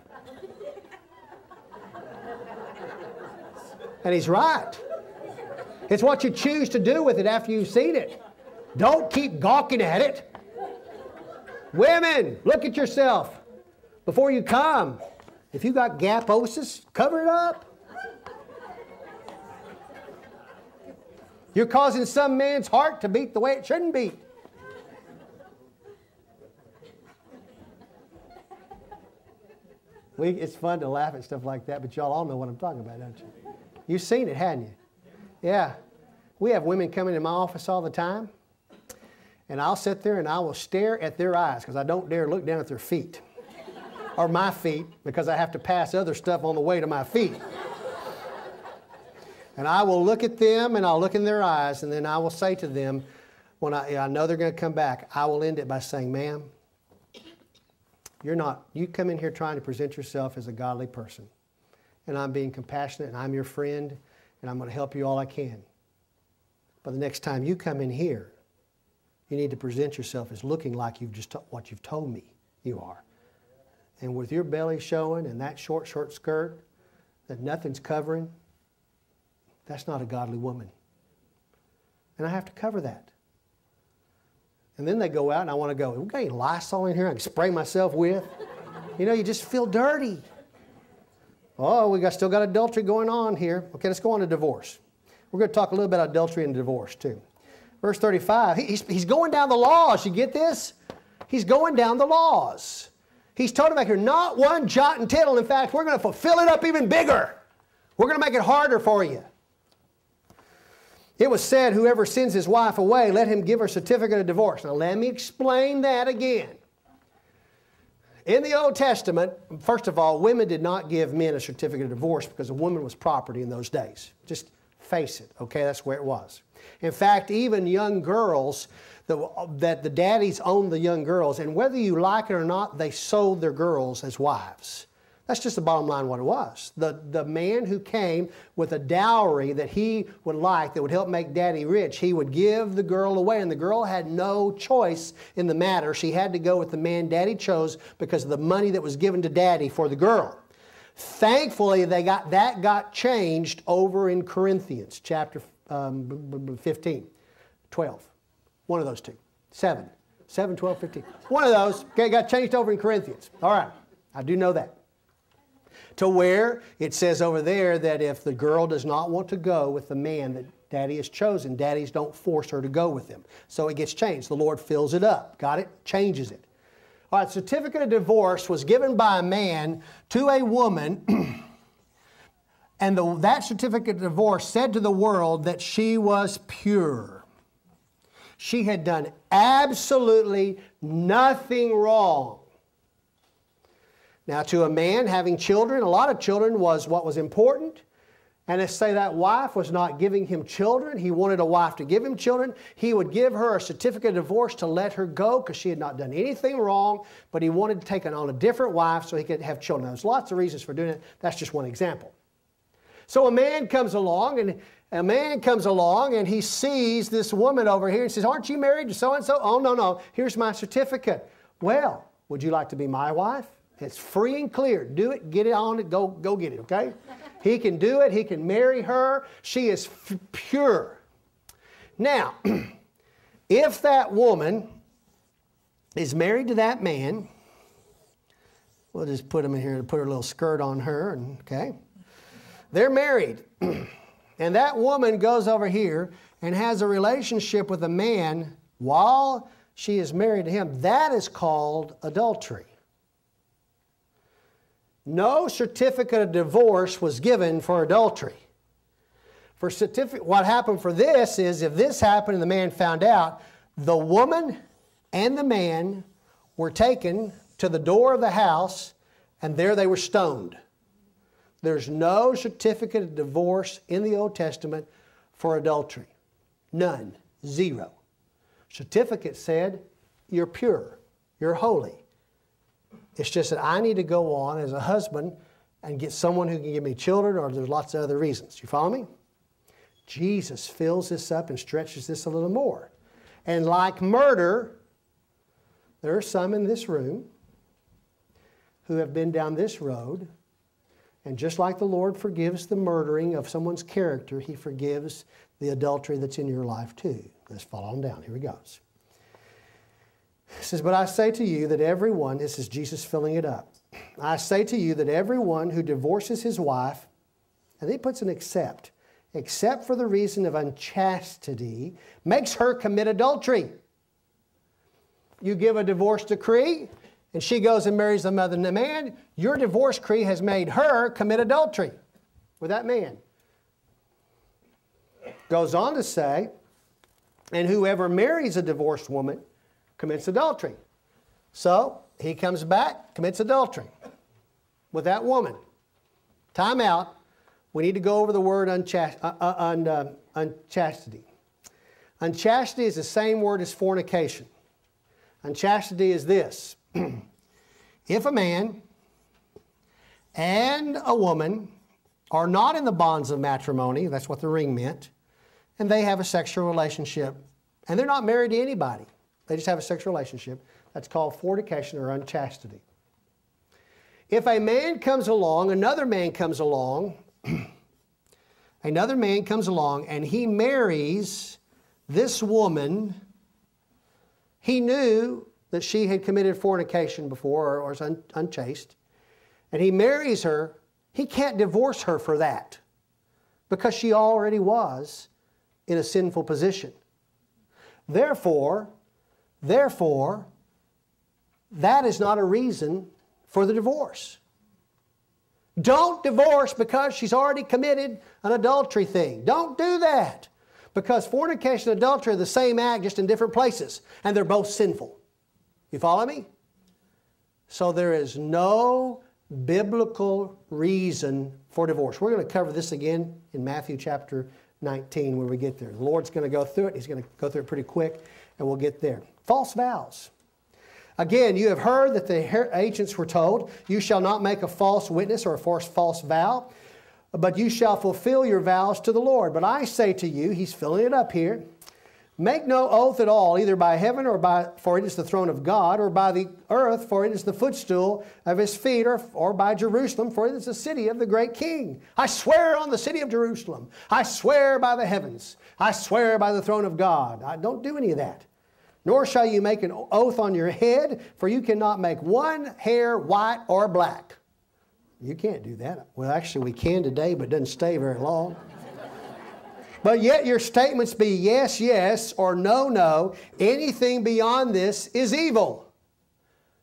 S1: And he's right. It's what you choose to do with it after you've seen it. Don't keep gawking at it. Women, look at yourself before you come. If you got gaposis, cover it up. You're causing some man's heart to beat the way it shouldn't beat. We, it's fun to laugh at stuff like that, but y'all all know what I'm talking about, don't you? You've seen it, hadn't you? Yeah. We have women come into my office all the time, and I'll sit there and I will stare at their eyes because I don't dare look down at their feet or my feet because I have to pass other stuff on the way to my feet. And I will look at them and I'll look in their eyes, and then I will say to them, when I, I know they're going to come back, I will end it by saying, ma'am, you're not, you come in here trying to present yourself as a godly person. And I'm being compassionate and I'm your friend and I'm going to help you all I can. But the next time you come in here, you need to present yourself as looking like you've just what you've told me you are. And with your belly showing and that short, short skirt that nothing's covering, that's not a godly woman. And I have to cover that. And then they go out and I want to go, we got any Lysol in here I can spray myself with? You know, you just feel dirty. Oh, we got still got adultery going on here. Okay, let's go on to divorce. We're going to talk a little bit about adultery and divorce too. Verse thirty-five, he's, he's going down the laws. You get this? He's going down the laws. He's told him back here, not one jot and tittle. In fact, we're going to fulfill it up even bigger. We're going to make it harder for you. It was said, whoever sends his wife away, let him give her a certificate of divorce. Now let me explain that again. In the Old Testament, first of all, women did not give men a certificate of divorce because a woman was property in those days. Just face it, okay? That's where it was. In fact, even young girls, the, that the daddies owned the young girls, and whether you like it or not, they sold their girls as wives. That's just the bottom line what it was. The, the man who came with a dowry that he would like, that would help make daddy rich, he would give the girl away, and the girl had no choice in the matter. She had to go with the man daddy chose because of the money that was given to daddy for the girl. Thankfully, they got, that got changed over in Corinthians, chapter um, fifteen, twelve. One of those two. Seven. Seven, twelve, fifteen. One of those, okay, got changed over in Corinthians. All right, I do know that. To where it says over there that if the girl does not want to go with the man that daddy has chosen, daddies don't force her to go with him. So it gets changed. The Lord fills it up. Got it? Changes it. All right, certificate of divorce was given by a man to a woman, and the, that certificate of divorce said to the world that she was pure. She had done absolutely nothing wrong. Now, to a man having children, a lot of children was what was important. And let's say that wife was not giving him children. He wanted a wife to give him children. He would give her a certificate of divorce to let her go because she had not done anything wrong, but he wanted to take on a different wife so he could have children. Now, there's lots of reasons for doing it. That's just one example. So a man comes along, and a man comes along, and he sees this woman over here and says, "Aren't you married to so-and-so?" "Oh, no, no. Here's my certificate." "Well, would you like to be my wife?" It's free and clear. Do it, get it on it, go, go get it, okay? He can do it. He can marry her. She is f- pure. Now, if that woman is married to that man, we'll just put him in here and put her little skirt on her, and okay? They're married. And that woman goes over here and has a relationship with a man while she is married to him. That is called adultery. No certificate of divorce was given for adultery. For certificate, what happened for this is, if this happened and the man found out, the woman and the man were taken to the door of the house, and there they were stoned. There's no certificate of divorce in the Old Testament for adultery. None. Zero. Certificate said, you're pure. You're holy. It's just that I need to go on as a husband and get someone who can give me children, or there's lots of other reasons. You follow me? Jesus fills this up and stretches this a little more. And like murder, there are some in this room who have been down this road, and just like the Lord forgives the murdering of someone's character, He forgives the adultery that's in your life too. Let's follow on down. Here he goes. He says, "But I say to you that everyone," this is Jesus filling it up, "I say to you that everyone who divorces his wife," and he puts an except, "except for the reason of unchastity, makes her commit adultery." You give a divorce decree, and she goes and marries another man, your divorce decree has made her commit adultery with that man. Goes on to say, "And whoever marries a divorced woman commits adultery." So he comes back, commits adultery with that woman. Time out. We need to go over the word unchast- uh, uh, un, uh, unchastity. Unchastity is the same word as fornication. Unchastity is this. If a man and a woman are not in the bonds of matrimony, that's what the ring meant, and they have a sexual relationship, and they're not married to anybody, they just have a sexual relationship, that's called fornication or unchastity. If a man comes along, another man comes along, another man comes along and he marries this woman, he knew that she had committed fornication before or was un- unchaste, and he marries her, he can't divorce her for that because she already was in a sinful position. Therefore, therefore, that is not a reason for the divorce. Don't divorce because she's already committed an adultery thing. Don't do that. Because fornication and adultery are the same act, just in different places, and they're both sinful. You follow me? So there is no biblical reason for divorce. We're going to cover this again in Matthew chapter nineteen when we get there. The Lord's going to go through it. He's going to go through it pretty quick, and we'll get there. False vows. Again, you have heard that the ancients were told, "You shall not make a false witness or a false vow, but you shall fulfill your vows to the Lord. But I say to you," he's filling it up here, "make no oath at all, either by heaven or by, for it is the throne of God, or by the earth, for it is the footstool of his feet, or, or by Jerusalem, for it is the city of the great King. I swear on the city of Jerusalem. I swear by the heavens. I swear by the throne of God." I don't do any of that. "Nor shall you make an oath on your head, for you cannot make one hair white or black." You can't do that. Well, actually, we can today, but it doesn't stay very long. "But yet your statements be yes, yes, or no, no. Anything beyond this is evil."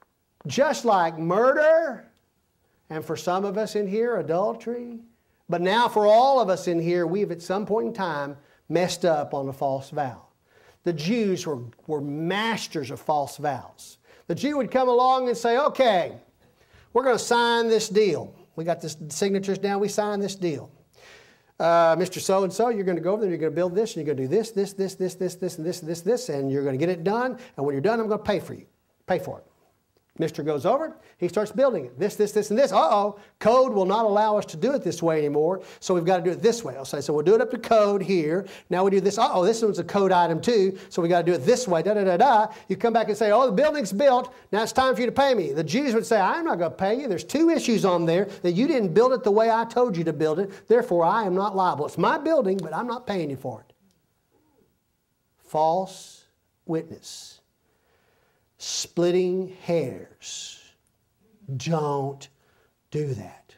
S1: Just like murder, and for some of us in here, adultery. But now for all of us in here, we've at some point in time messed up on a false vow. The Jews were, were masters of false vows. The Jew would come along and say, okay, we're going to sign this deal. We got the signatures down, we signed this deal. Uh, Mister So-and-so, you're going to go over there, you're going to build this, and you're going to do this, this, this, this, this, this, and this, this, this, and you're going to get it done, and when you're done, I'm going to pay for you. Pay for it. Mister goes over, he starts building it. This, this, this, and this. Uh-oh, code will not allow us to do it this way anymore, so we've got to do it this way. I'll say, so we'll do it up to code here. Now we do this. Uh-oh, this one's a code item too, so we got to do it this way, da-da-da-da. You come back and say, oh, the building's built. Now it's time for you to pay me. The Jews would say, I'm not going to pay you. There's two issues on there that you didn't build it the way I told you to build it. Therefore, I am not liable. It's my building, but I'm not paying you for it. False witness. Splitting hairs. Don't do that.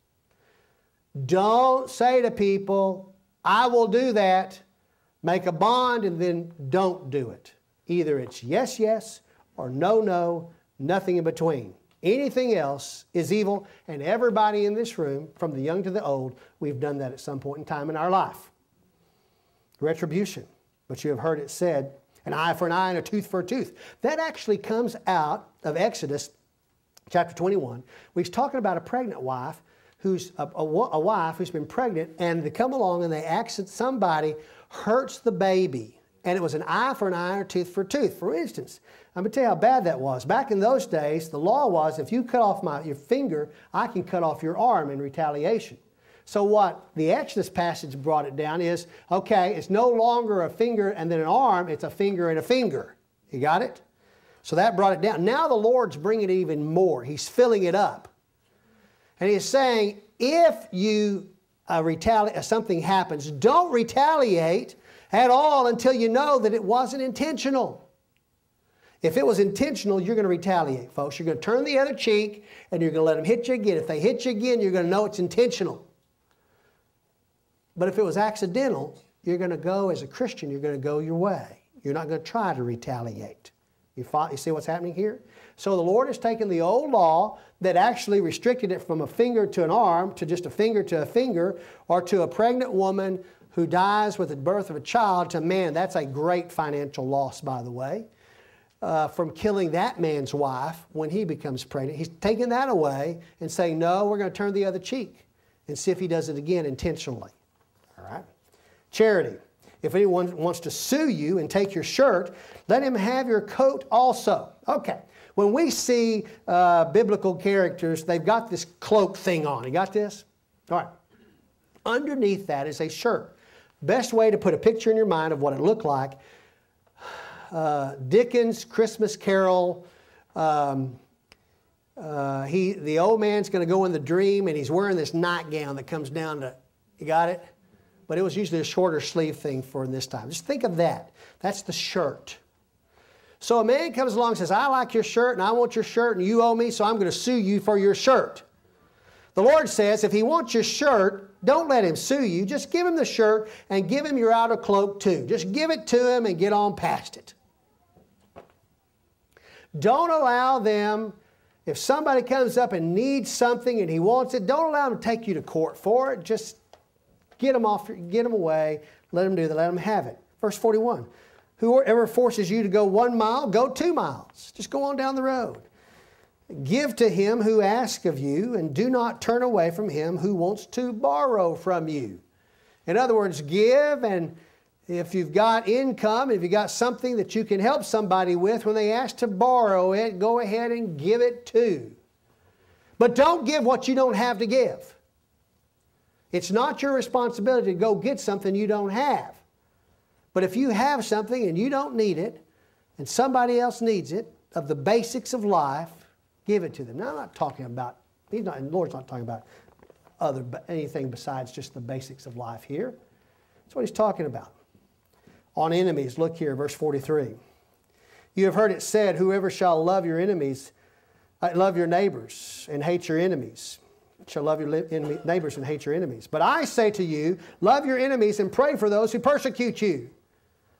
S1: Don't say to people, I will do that, make a bond, and then don't do it. Either it's yes, yes, or no, no, nothing in between. Anything else is evil, and everybody in this room, from the young to the old, we've done that at some point in time in our life. Retribution. But you have heard it said, an eye for an eye and a tooth for a tooth. That actually comes out of Exodus chapter twenty-one. He's talking about a pregnant wife who's a, a, a wife who's been pregnant, and they come along and they accident somebody hurts the baby. And it was an eye for an eye or a tooth for a tooth. For instance, I'm going to tell you how bad that was. Back in those days, the law was if you cut off my, your finger, I can cut off your arm in retaliation. So what the Exodus passage brought it down is, okay, it's no longer a finger and then an arm, it's a finger and a finger. You got it? So that brought it down. Now the Lord's bringing it even more. He's filling it up. And He's saying, if you uh, retaliate, something happens, don't retaliate at all until you know that it wasn't intentional. If it was intentional, you're going to retaliate, folks. You're going to turn the other cheek and you're going to let them hit you again. If they hit you again, you're going to know it's intentional. But if it was accidental, you're going to go, as a Christian, you're going to go your way. You're not going to try to retaliate. You, follow, you see what's happening here? So the Lord has taken the old law that actually restricted it from a finger to an arm to just a finger to a finger, or to a pregnant woman who dies with the birth of a child to man. That's a great financial loss, by the way, uh, from killing that man's wife when he becomes pregnant. He's taking that away and saying, no, we're going to turn the other cheek and see if he does it again intentionally. All right? Charity. If anyone wants to sue you and take your shirt, let him have your coat also. Okay. When we see uh, biblical characters, they've got this cloak thing on. You got this? All right. Underneath that is a shirt. Best way to put a picture in your mind of what it looked like, uh, Dickens' Christmas Carol. Um, uh, he, the old man's going to go in the dream, and he's wearing this nightgown that comes down to, you got it? But it was usually a shorter sleeve thing for this time. Just think of that. That's the shirt. So a man comes along and says, I like your shirt and I want your shirt and you owe me, so I'm going to sue you for your shirt. The Lord says, if he wants your shirt, don't let him sue you. Just give him the shirt and give him your outer cloak too. Just give it to him and get on past it. Don't allow them, if somebody comes up and needs something and he wants it, don't allow them to take you to court for it. Just get them off, get them away, let them do that, let them have it. Verse forty-one, whoever forces you to go one mile, go two miles. Just go on down the road. Give to him who asks of you, and do not turn away from him who wants to borrow from you. In other words, give, and if you've got income, if you've got something that you can help somebody with, when they ask to borrow it, go ahead and give it too. But don't give what you don't have to give. It's not your responsibility to go get something you don't have. But if you have something and you don't need it, and somebody else needs it, of the basics of life, give it to them. Now, I'm not talking about, he's not, the Lord's not talking about other anything besides just the basics of life here. That's what he's talking about. On enemies, look here, verse forty-three. You have heard it said, whoever shall love your enemies, uh, love your neighbors and hate your enemies, shall love your enemy, neighbors and hate your enemies. But I say to you, love your enemies and pray for those who persecute you.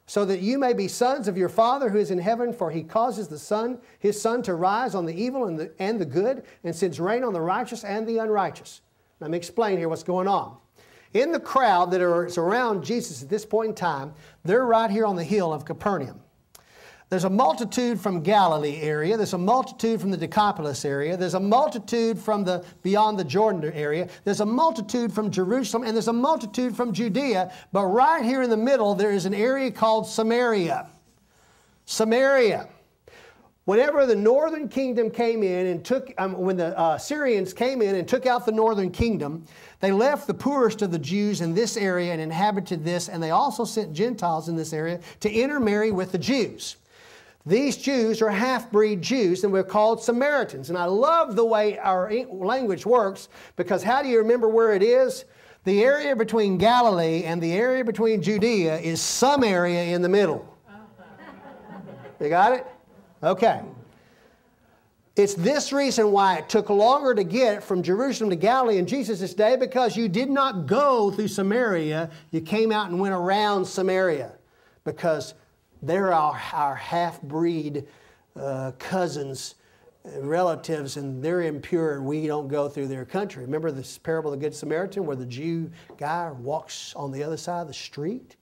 S1: so that you may be sons of your Father who is in heaven, for he causes the sun, his sun to rise on the evil and the, and the good, and sends rain on the righteous and the unrighteous. Let me explain here what's going on. In the crowd that is around Jesus at this point in time, they're right here on the hill of Capernaum. There's a multitude from Galilee area. There's a multitude from the Decapolis area. There's a multitude from the beyond the Jordan area. There's a multitude from Jerusalem, and there's a multitude from Judea. But right here in the middle, there is an area called Samaria. Samaria. Whenever the northern kingdom came in and took, um, when the uh, Syrians came in and took out the northern kingdom, they left the poorest of the Jews in this area and inhabited this, and they also sent Gentiles in this area to intermarry with the Jews. These Jews are half-breed Jews, and we're called Samaritans. And I love the way our language works, because how do you remember where it is? The area between Galilee and the area between Judea is some area in the middle. You got it? Okay. It's this reason why it took longer to get from Jerusalem to Galilee in Jesus' day, because you did not go through Samaria. You came out and went around Samaria, because they're our, our half-breed uh, cousins, uh, relatives, and they're impure, and we don't go through their country. Remember this parable of the Good Samaritan, where the Jew guy walks on the other side of the street?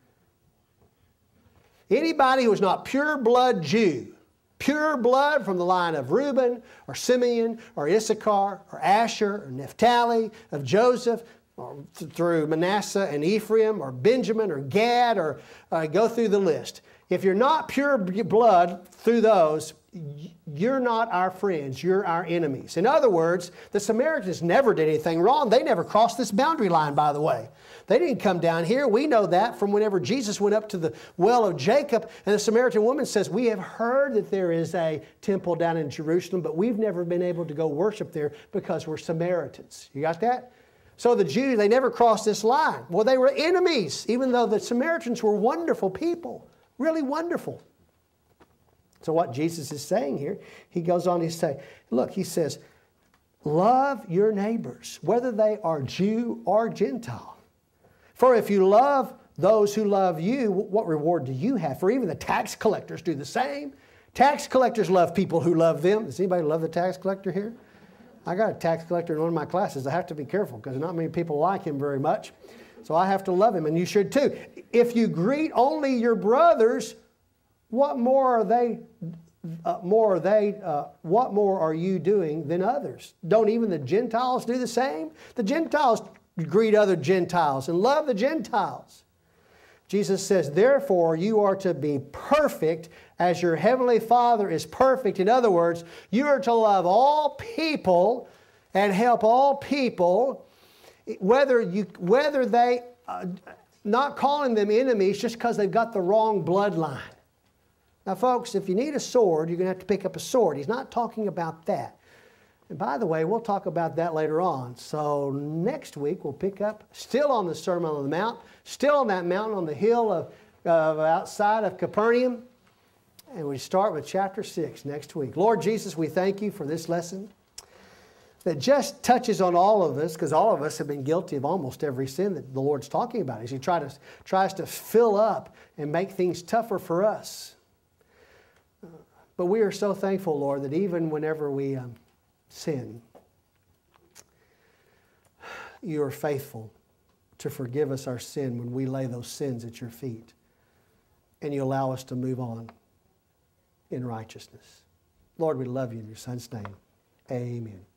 S1: Anybody who is not pure-blood Jew, pure blood from the line of Reuben or Simeon or Issachar or Asher or Naphtali, of Joseph, or th- through Manasseh and Ephraim or Benjamin or Gad, or uh, go through the list. If you're not pure blood through those, you're not our friends, you're our enemies. In other words, the Samaritans never did anything wrong. They never crossed this boundary line, by the way. They didn't come down here. We know that from whenever Jesus went up to the well of Jacob, and the Samaritan woman says, we have heard that there is a temple down in Jerusalem, but we've never been able to go worship there because we're Samaritans. You got that? So the Jews, they never crossed this line. Well, they were enemies, even though the Samaritans were wonderful people, really wonderful. So what Jesus is saying here, he goes on to say, look, he says, love your neighbors, whether they are Jew or Gentile. For if you love those who love you, what reward do you have? For even the tax collectors do the same. Tax collectors love people who love them. Does anybody love the tax collector here? I got a tax collector in one of my classes. I have to be careful because not many people like him very much. So I have to love him, and you should too. If you greet only your brothers, what more are they? Uh, more are they? Uh, what more are you doing than others? Don't even the Gentiles do the same? The Gentiles greet other Gentiles and love the Gentiles. Jesus says, therefore, you are to be perfect as your heavenly Father is perfect. In other words, you are to love all people and help all people, whether you, whether they, uh, not calling them enemies just because they've got the wrong bloodline. Now, folks, if you need a sword, you're going to have to pick up a sword. He's not talking about that. And by the way, we'll talk about that later on. So next week, we'll pick up, still on the Sermon on the Mount, still on that mountain on the hill of, of outside of Capernaum. And we start with chapter six next week. Lord Jesus, we thank you for this lesson that just touches on all of us, because all of us have been guilty of almost every sin that the Lord's talking about as He try to, tries to fill up and make things tougher for us. But we are so thankful, Lord, that even whenever we um, sin, you are faithful to forgive us our sin when we lay those sins at your feet. And you allow us to move on in righteousness. Lord, we love you in your Son's name. Amen.